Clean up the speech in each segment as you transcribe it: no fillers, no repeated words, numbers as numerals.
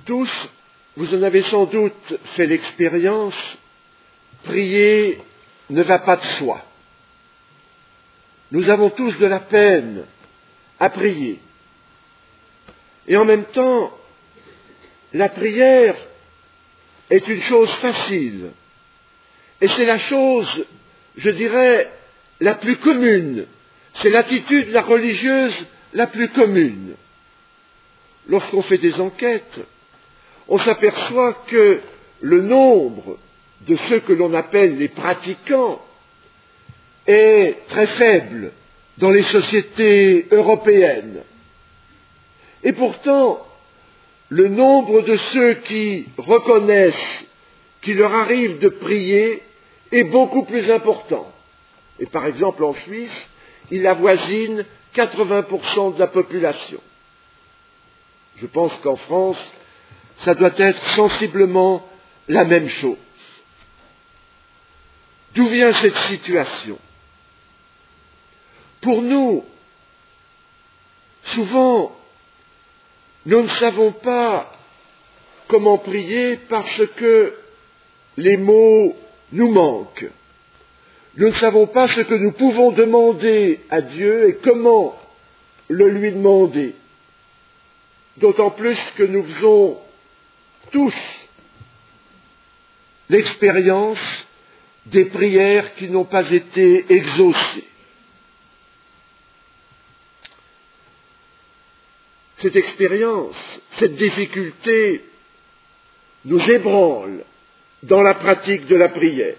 Tous, vous en avez sans doute fait l'expérience, prier ne va pas de soi. Nous avons tous de la peine à prier. Et en même temps, la prière est une chose facile. Et c'est la chose, je dirais, la plus commune. C'est l'attitude la religieuse la plus commune. Lorsqu'on fait des enquêtes, on s'aperçoit que le nombre de ceux que l'on appelle les pratiquants est très faible dans les sociétés européennes. Et pourtant, le nombre de ceux qui reconnaissent qu'il leur arrive de prier est beaucoup plus important. Et par exemple, en Suisse, il avoisine 80% de la population. Je pense qu'en France, ça doit être sensiblement la même chose. D'où vient cette situation? Pour nous, souvent, nous ne savons pas comment prier parce que les mots nous manquent. Nous ne savons pas ce que nous pouvons demander à Dieu et comment le lui demander. D'autant plus que nous faisons tous l'expérience des prières qui n'ont pas été exaucées. Cette expérience, cette difficulté nous ébranle dans la pratique de la prière.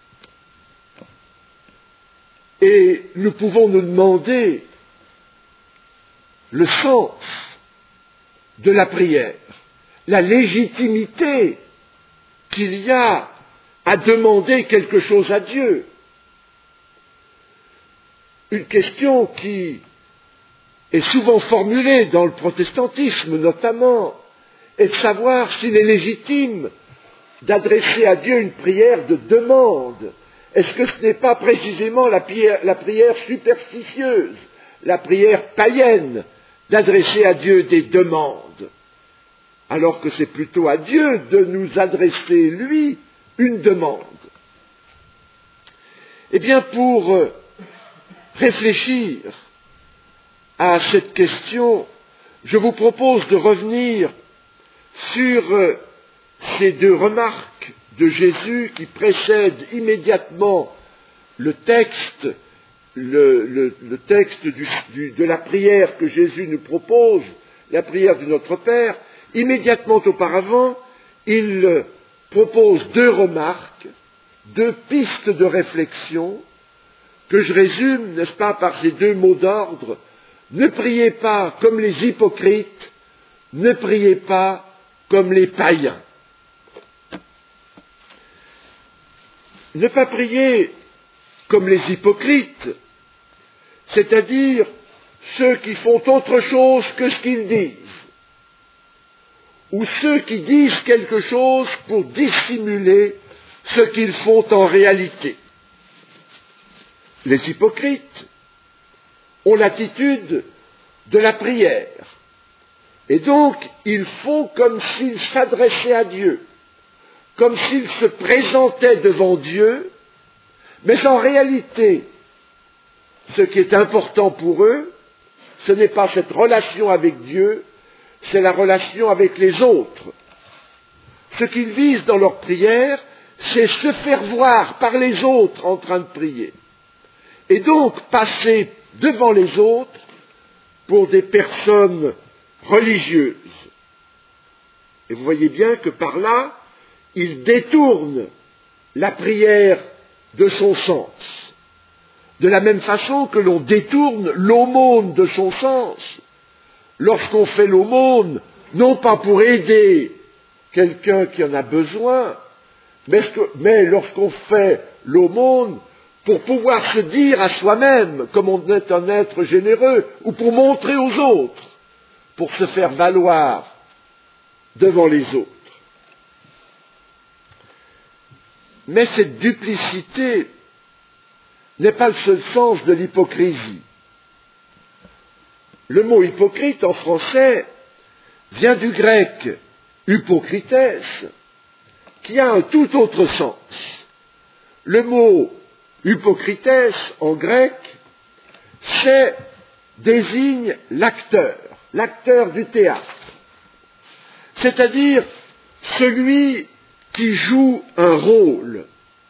Et nous pouvons nous demander le sens de la prière, la légitimité qu'il y a à demander quelque chose à Dieu. Une question qui est souvent formulée dans le protestantisme notamment, est de savoir s'il est légitime d'adresser à Dieu une prière de demande. Est-ce que ce n'est pas précisément la prière superstitieuse, la prière païenne, d'adresser à Dieu des demandes, alors que c'est plutôt à Dieu de nous adresser, lui, une demande? Eh bien, pour réfléchir à cette question, je vous propose de revenir sur ces deux remarques de Jésus qui précèdent immédiatement le texte, le texte de la prière que Jésus nous propose, la prière du Notre Père. Immédiatement auparavant, il propose deux remarques, deux pistes de réflexion que je résume, n'est-ce pas, par ces deux mots d'ordre. Ne priez pas comme les hypocrites, ne priez pas comme les païens. Ne pas prier comme les hypocrites, c'est-à-dire ceux qui font autre chose que ce qu'ils disent, ou ceux qui disent quelque chose pour dissimuler ce qu'ils font en réalité. Les hypocrites ont l'attitude de la prière, et donc ils font comme s'ils s'adressaient à Dieu, comme s'ils se présentaient devant Dieu, mais en réalité, ce qui est important pour eux, ce n'est pas cette relation avec Dieu, c'est la relation avec les autres. Ce qu'ils visent dans leur prière, c'est se faire voir par les autres en train de prier. Et donc passer devant les autres pour des personnes religieuses. Et vous voyez bien que par là, ils détournent la prière de son sens. De la même façon que l'on détourne l'aumône de son sens, lorsqu'on fait l'aumône, non pas pour aider quelqu'un qui en a besoin, mais lorsqu'on fait l'aumône pour pouvoir se dire à soi-même, comme on est un être généreux, ou pour montrer aux autres, pour se faire valoir devant les autres. Mais cette duplicité n'est pas le seul sens de l'hypocrisie. Le mot hypocrite en français vient du grec hypocrites, qui a un tout autre sens. Le mot hypocrites en grec, désigne l'acteur du théâtre, c'est-à-dire celui qui joue un rôle.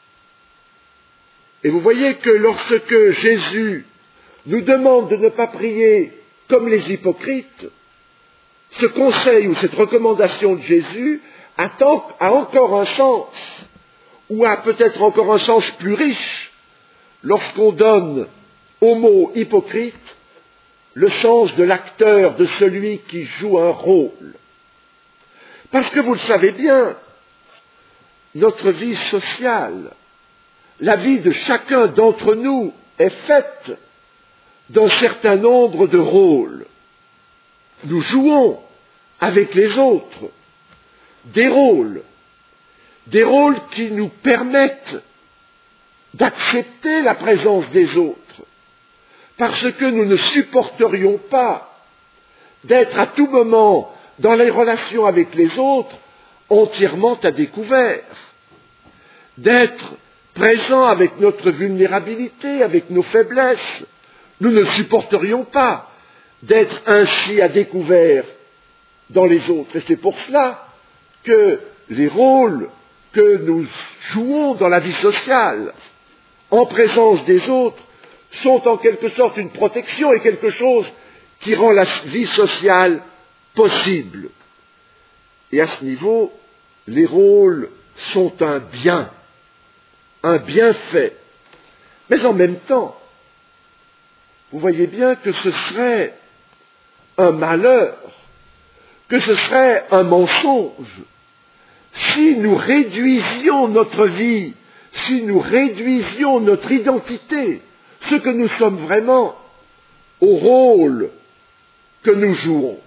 Et vous voyez que lorsque Jésus nous demande de ne pas prier comme les hypocrites, ce conseil ou cette recommandation de Jésus a encore un sens, ou a peut-être encore un sens plus riche, lorsqu'on donne au mot hypocrite le sens de l'acteur, de celui qui joue un rôle. Parce que vous le savez bien, notre vie sociale, la vie de chacun d'entre nous est faite d'un certain nombre de rôles. Nous jouons avec les autres des rôles qui nous permettent d'accepter la présence des autres, parce que nous ne supporterions pas d'être à tout moment dans les relations avec les autres entièrement à découvert, d'être présents avec notre vulnérabilité, avec nos faiblesses. Nous ne supporterions pas d'être ainsi à découvert dans les autres. Et c'est pour cela que les rôles que nous jouons dans la vie sociale, en présence des autres, sont en quelque sorte une protection et quelque chose qui rend la vie sociale possible. Et à ce niveau, les rôles sont un bienfait. Mais en même temps, vous voyez bien que ce serait un malheur, que ce serait un mensonge, si nous réduisions notre vie, si nous réduisions notre identité, ce que nous sommes vraiment, au rôle que nous jouons.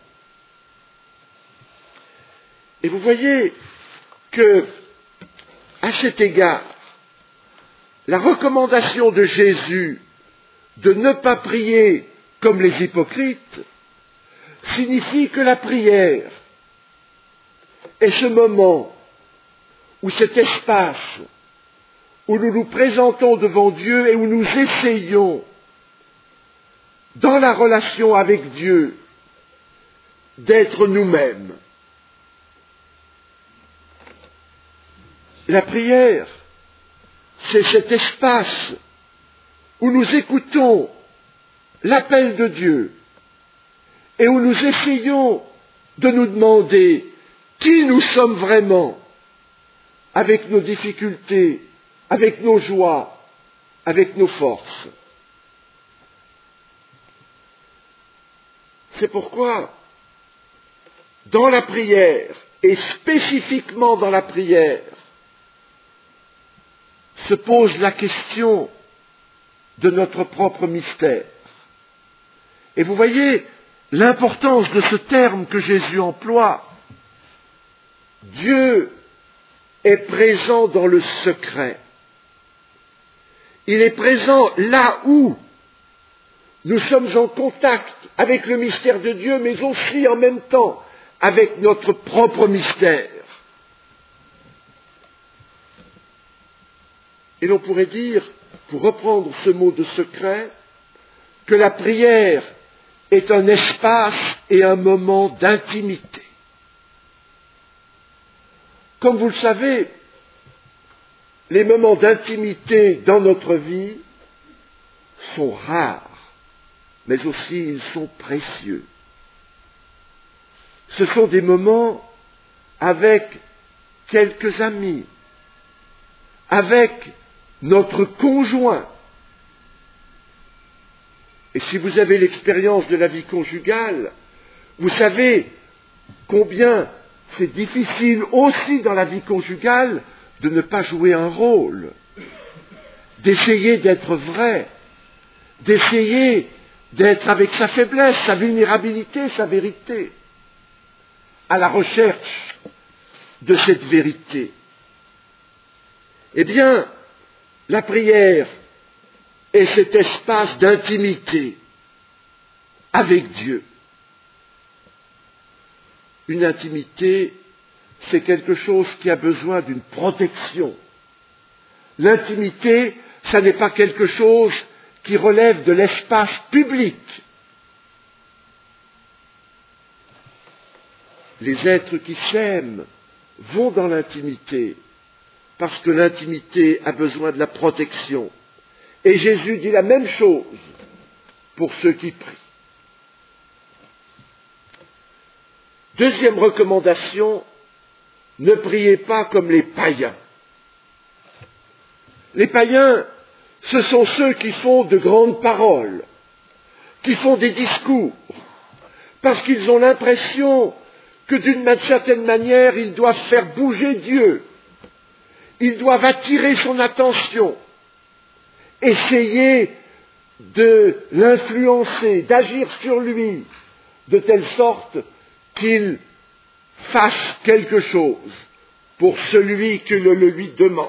Et vous voyez que, à cet égard, la recommandation de Jésus de ne pas prier comme les hypocrites signifie que la prière est ce moment ou cet espace où nous nous présentons devant Dieu et où nous essayons, dans la relation avec Dieu, d'être nous-mêmes. La prière, c'est cet espace où nous écoutons l'appel de Dieu et où nous essayons de nous demander qui nous sommes vraiment, avec nos difficultés, avec nos joies, avec nos forces. C'est pourquoi, dans la prière, et spécifiquement dans la prière, se pose la question de notre propre mystère. Et vous voyez l'importance de ce terme que Jésus emploie. Dieu est présent dans le secret. Il est présent là où nous sommes en contact avec le mystère de Dieu, mais aussi en même temps avec notre propre mystère. Et l'on pourrait dire, pour reprendre ce mot de secret, que la prière est un espace et un moment d'intimité. Comme vous le savez, les moments d'intimité dans notre vie sont rares, mais aussi ils sont précieux. Ce sont des moments avec quelques amis, avec notre conjoint. Et si vous avez l'expérience de la vie conjugale, vous savez combien c'est difficile aussi dans la vie conjugale de ne pas jouer un rôle, d'essayer d'être vrai, d'essayer d'être avec sa faiblesse, sa vulnérabilité, sa vérité, à la recherche de cette vérité. Eh bien, la prière est cet espace d'intimité avec Dieu. Une intimité c'est quelque chose qui a besoin d'une protection. L'intimité, ça n'est pas quelque chose qui relève de l'espace public. Les êtres qui s'aiment vont dans l'intimité, parce que l'intimité a besoin de la protection. Et Jésus dit la même chose pour ceux qui prient. Deuxième recommandation, ne priez pas comme les païens. Les païens, ce sont ceux qui font de grandes paroles, qui font des discours, parce qu'ils ont l'impression que d'une certaine manière, ils doivent faire bouger Dieu. Ils doivent attirer son attention, essayer de l'influencer, d'agir sur lui, de telle sorte qu'il fasse quelque chose pour celui qui le lui demande.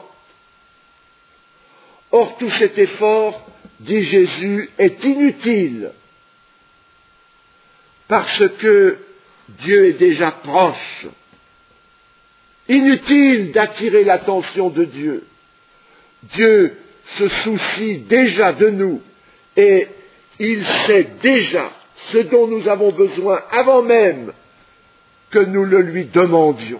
Or, tout cet effort, dit Jésus, est inutile, parce que Dieu est déjà proche. Inutile d'attirer l'attention de Dieu. Dieu se soucie déjà de nous et il sait déjà ce dont nous avons besoin avant même que nous le lui demandions.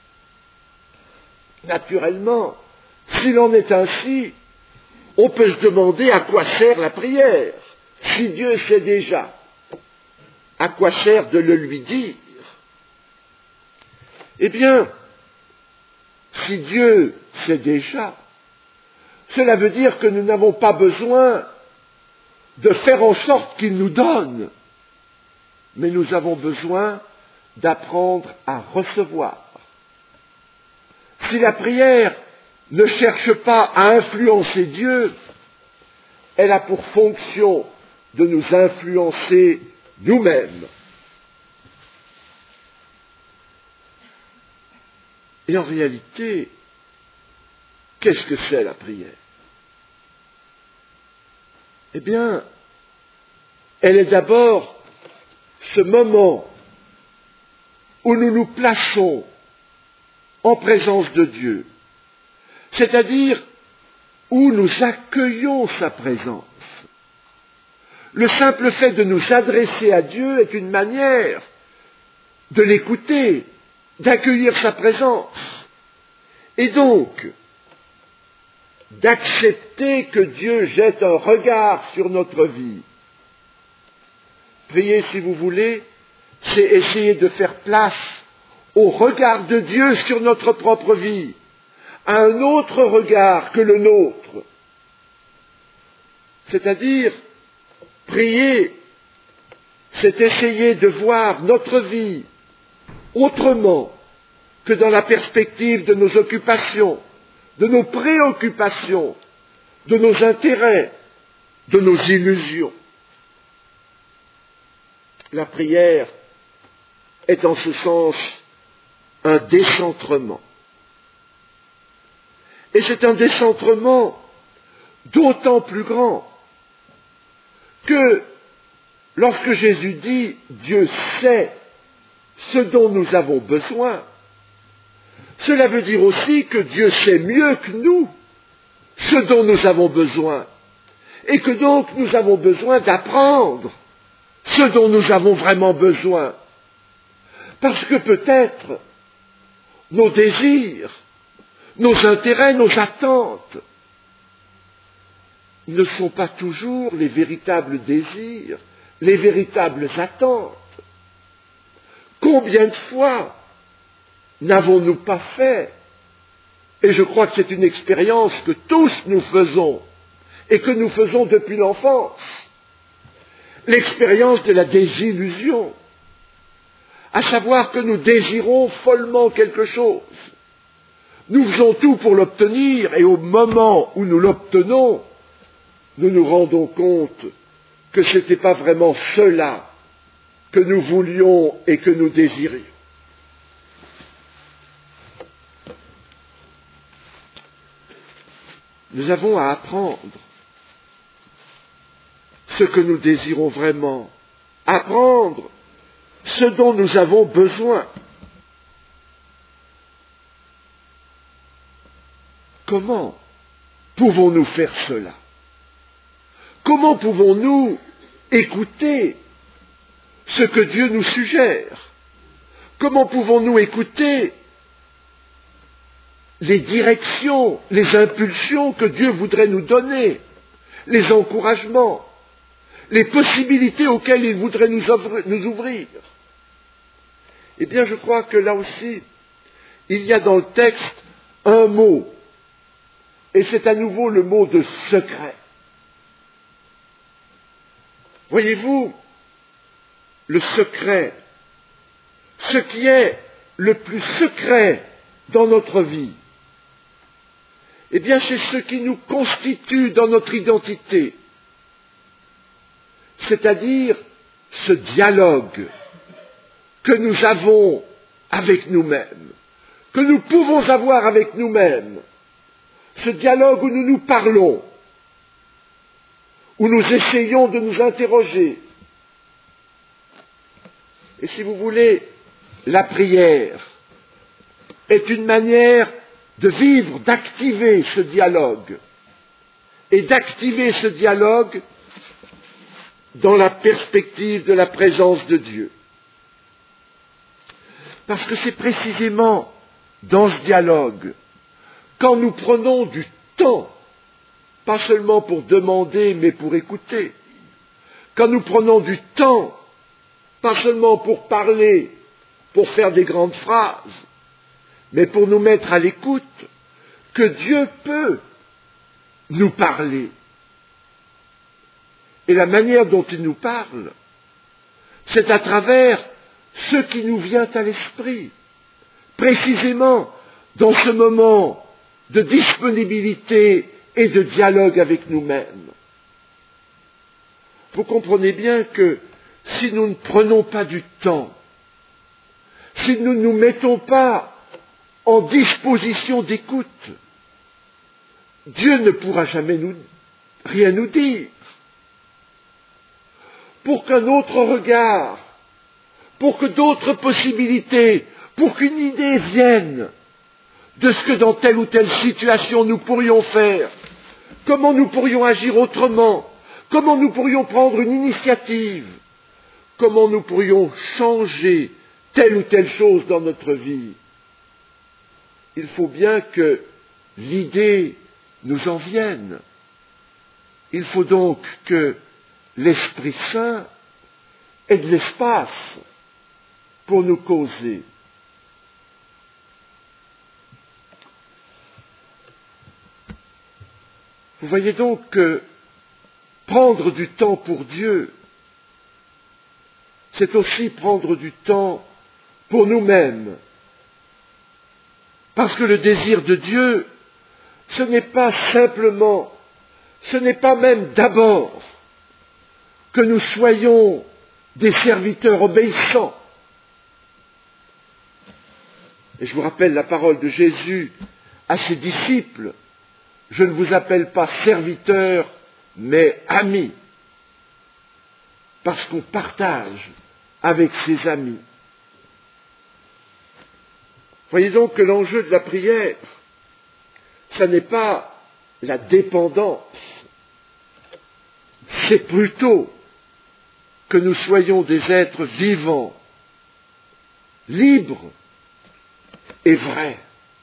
Naturellement, s'il en est ainsi, on peut se demander à quoi sert la prière. Si Dieu sait déjà, à quoi sert de le lui dire? Eh bien, si Dieu sait déjà, cela veut dire que nous n'avons pas besoin de faire en sorte qu'il nous donne, mais nous avons besoin d'apprendre à recevoir. Si la prière ne cherche pas à influencer Dieu, elle a pour fonction de nous influencer nous-mêmes. Et en réalité, qu'est-ce que c'est la prière? Eh bien, elle est d'abord ce moment où nous nous plaçons en présence de Dieu, c'est-à-dire où nous accueillons sa présence. Le simple fait de nous adresser à Dieu est une manière de l'écouter, d'accueillir sa présence, et donc d'accepter que Dieu jette un regard sur notre vie. Prier, si vous voulez, c'est essayer de faire place au regard de Dieu sur notre propre vie, à un autre regard que le nôtre. C'est-à-dire, prier, c'est essayer de voir notre vie autrement que dans la perspective de nos occupations, de nos préoccupations, de nos intérêts, de nos illusions. La prière est en ce sens un décentrement. Et c'est un décentrement d'autant plus grand que lorsque Jésus dit « Dieu sait ce dont nous avons besoin », cela veut dire aussi que Dieu sait mieux que nous ce dont nous avons besoin, et que donc nous avons besoin d'apprendre ce dont nous avons vraiment besoin. Parce que peut-être nos désirs, nos intérêts, nos attentes ne sont pas toujours les véritables désirs, les véritables attentes. Combien de fois n'avons-nous pas fait? Et je crois que c'est une expérience que tous nous faisons, et que nous faisons depuis l'enfance. L'expérience de la désillusion, à savoir que nous désirons follement quelque chose. Nous faisons tout pour l'obtenir, et au moment où nous l'obtenons, nous nous rendons compte que ce n'était pas vraiment cela que nous voulions et que nous désirions. Nous avons à apprendre ce que nous désirons vraiment, apprendre ce dont nous avons besoin. comment pouvons-nous faire cela? Comment pouvons-nous écouter ce que Dieu nous suggère? Comment pouvons-nous écouter les directions, les impulsions que Dieu voudrait nous donner, les encouragements, les possibilités auxquelles il voudrait nous ouvrir? Eh bien, je crois que là aussi, il y a dans le texte un mot, et c'est à nouveau le mot de secret. Voyez-vous, le secret, ce qui est le plus secret dans notre vie, eh bien, c'est ce qui nous constitue dans notre identité, c'est-à-dire ce dialogue que nous avons avec nous-mêmes, que nous pouvons avoir avec nous-mêmes, ce dialogue où nous nous parlons, où nous essayons de nous interroger. Et si vous voulez, la prière est une manière de vivre, d'activer ce dialogue, et d'activer ce dialogue dans la perspective de la présence de Dieu. Parce que c'est précisément dans ce dialogue, quand nous prenons du temps, pas seulement pour demander, mais pour écouter, quand nous prenons du temps, pas seulement pour parler, pour faire des grandes phrases, mais pour nous mettre à l'écoute, que Dieu peut nous parler. Et la manière dont il nous parle, c'est à travers ce qui nous vient à l'esprit, précisément dans ce moment de disponibilité et de dialogue avec nous-mêmes. Vous comprenez bien que si nous ne prenons pas du temps, si nous ne nous mettons pas en disposition d'écoute, Dieu ne pourra jamais rien nous dire. Pour qu'un autre regard, pour que d'autres possibilités, pour qu'une idée vienne de ce que dans telle ou telle situation nous pourrions faire, comment nous pourrions agir autrement, comment nous pourrions prendre une initiative, comment nous pourrions changer telle ou telle chose dans notre vie. Il faut bien que l'idée nous en vienne. Il faut donc que l'Esprit Saint ait de l'espace pour nous causer. Vous voyez donc que prendre du temps pour Dieu, c'est aussi prendre du temps pour nous-mêmes. Parce que le désir de Dieu, ce n'est pas simplement, ce n'est pas même d'abord que nous soyons des serviteurs obéissants. Et je vous rappelle la parole de Jésus à ses disciples, je ne vous appelle pas serviteurs, mais amis, parce qu'on partage avec ses amis. Voyez donc que l'enjeu de la prière, ce n'est pas la dépendance, c'est plutôt que nous soyons des êtres vivants, libres et vrais.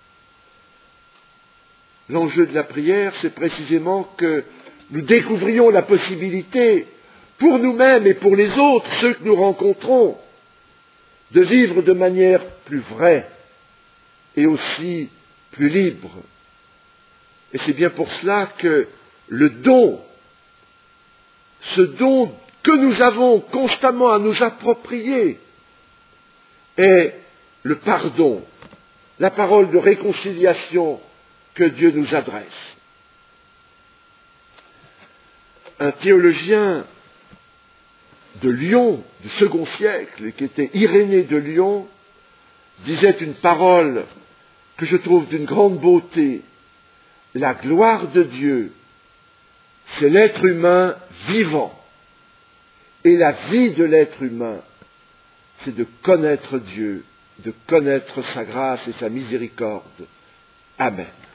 L'enjeu de la prière, c'est précisément que nous découvrions la possibilité, pour nous-mêmes et pour les autres, ceux que nous rencontrons, de vivre de manière plus vraie et aussi plus libre. Et c'est bien pour cela que le don, ce don que nous avons constamment à nous approprier, est le pardon, la parole de réconciliation que Dieu nous adresse. Un théologien de Lyon, du second siècle, qui était Irénée de Lyon, disait une parole que je trouve d'une grande beauté. La gloire de Dieu, c'est l'être humain vivant. Et la vie de l'être humain, c'est de connaître Dieu, de connaître sa grâce et sa miséricorde. Amen.